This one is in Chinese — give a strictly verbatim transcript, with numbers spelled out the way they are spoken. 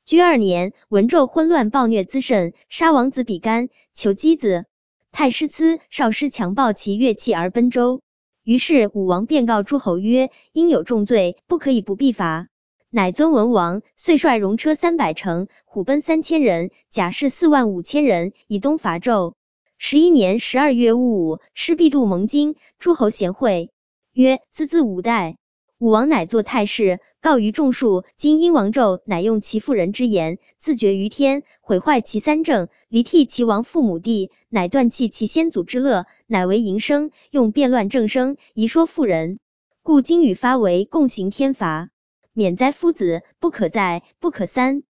居二年，文纣昏乱暴虐滋甚，杀王子比干，求箕子。太师司少师强暴其乐器而奔周。于是武王便告诸侯曰：因有重罪，不可以不必罚。乃尊文王，遂率戎车三百乘，虎贲三千人，甲士四万五千人，以东伐纣。十一年十二月戊午，师必度蒙荆，诸侯贤会，曰：孜孜五代。武王乃作太师，告于众庶。今因王纣乃用其妇人之言，自绝于天，毁坏其三政，离替其王父母弟，乃断弃其先祖之乐，乃为营生，用变乱政声，疑说妇人。故今与发为共行天罚，免灾夫子，不可再，不可三。